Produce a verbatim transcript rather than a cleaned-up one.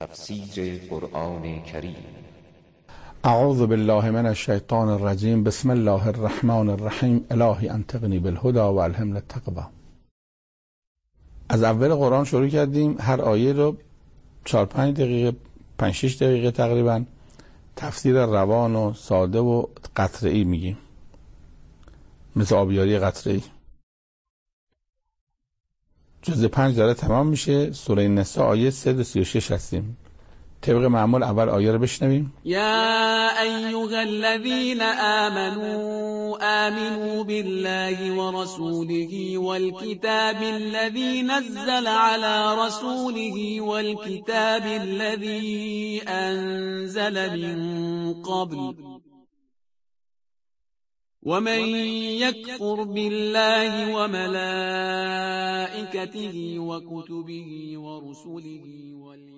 تفسیر قرآن کریم. اعوذ بالله من الشیطان الرجیم. بسم الله الرحمن الرحیم. الهی انطقنی بالهدی و الهمنی التقوی. از اول قرآن شروع کردیم. هر آیه رو چهار پنج دقیقه پنج شش دقیقه تقریبا تفسیر روان و ساده و قطره‌ای میگیم، مثل آبیاری قطره‌ای. جزء پنج داره تمام میشه. سوره نساء آیه صد و سی و شش هستیم. طبق معمول اول آیه رو بشنویم. یا ایها الذین آمنوا آمنوا بالله ورسوله والكتاب الذي نزل على رسوله والكتاب الذي أنزل من قبل ومن يكفر بالله وملائكته وكتبه ورسله واليوم